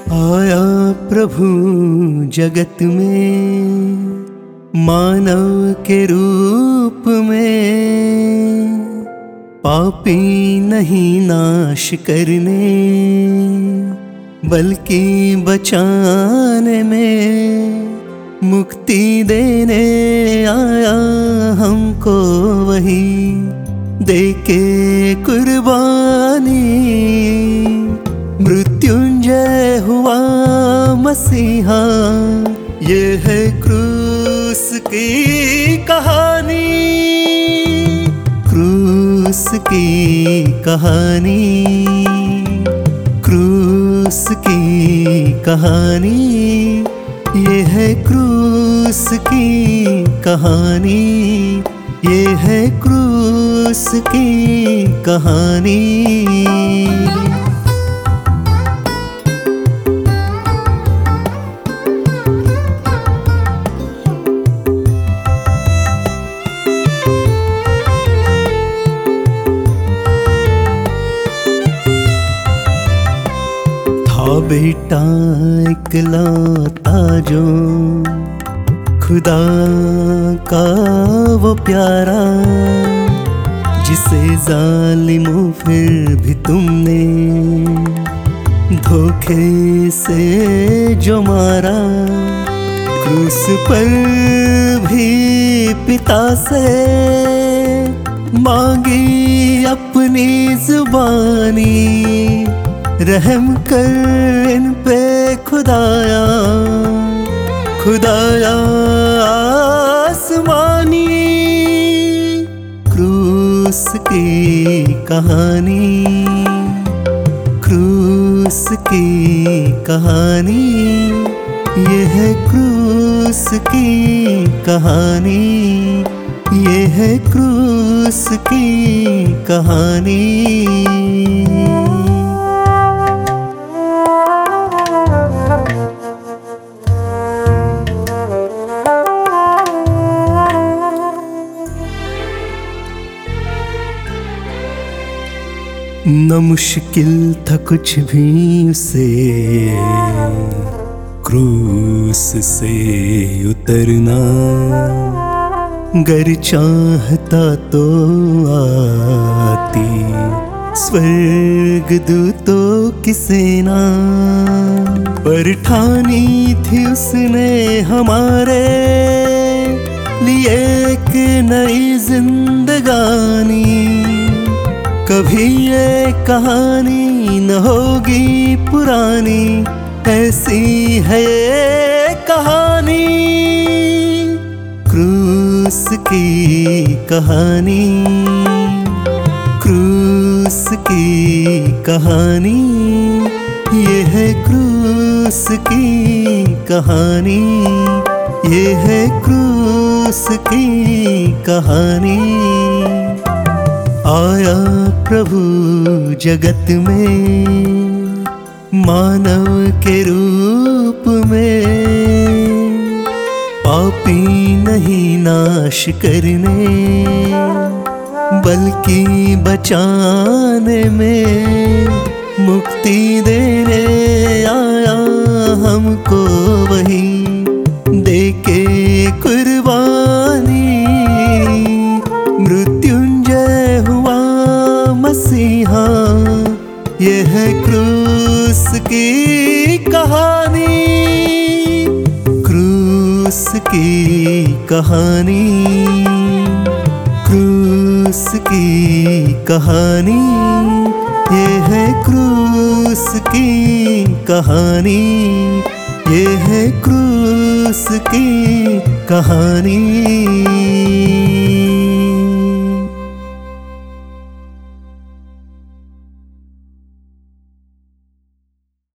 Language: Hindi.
आया प्रभु जगत में मानव के रूप में, पापी नहीं नाश करने बल्कि बचाने में, मुक्ति देने आया हमको वही देके कुर्बानी। मृत्युंजय हुआ मसीहा, ये है क्रूस की कहानी, क्रूस की कहानी, क्रूस की कहानी। ये है क्रूस की कहानी, ये है क्रूस की कहानी। बेटा इकलौता जो खुदा का वो प्यारा, जिसे जालिमों फिर भी तुमने धोखे से जो मारा। क्रूस पर भी पिता से मांगी अपनी जुबानी, रहम कर इन पे खुदाया, खुदाया आसमानी। क्रूस की कहानी, क्रूस की कहानी। ये है क्रूस की कहानी, ये है क्रूस की कहानी। न मुश्किल था कुछ भी उसे क्रूस से उतरना, गर चाहता तो आती स्वर्ग दूतों की सेना। पर ठानी थी उसने हमारे लिए एक नई जिंदगानी। कभी ये कहानी न होगी पुरानी, ऐसी है ये कहानी। क्रूस की कहानी, क्रूस की कहानी। ये है क्रूस की कहानी, ये है क्रूस की कहानी। आया प्रभु जगत में मानव के रूप में, पापी नहीं नाश करने बल्कि बचाने में, मुक्ति देने आया हमको वही देके कुर्बानी। मृत्युंजय हुआ मसीहा, ये है क्रूस की कहानी, क्रूस की कहानी, क्रूस की कहानी। ये है क्रूस की कहानी, ये है क्रूस की कहानी।